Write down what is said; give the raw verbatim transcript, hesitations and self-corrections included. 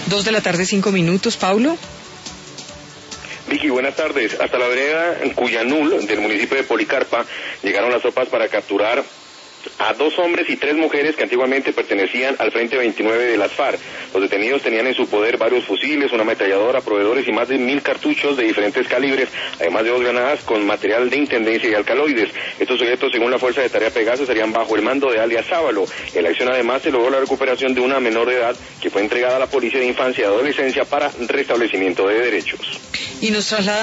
Dos de la tarde, cinco minutos, Paulo. Vicky, buenas tardes. Hasta la vereda Cuyanul del municipio de Policarpa llegaron las tropas para capturar a dos hombres y tres mujeres que antiguamente pertenecían al Frente veintinueve de las FARC. Los detenidos tenían en su poder varios fusiles, una ametralladora, proveedores y más de mil cartuchos de diferentes calibres, además de dos granadas con material de intendencia y alcaloides. Estos sujetos, según la Fuerza de Tarea Pegaso, estarían bajo el mando de alias Sábalo. En la acción, además, se logró la recuperación de una menor de edad que fue entregada a la Policía de Infancia y Adolescencia para restablecimiento de derechos. Y nos traslada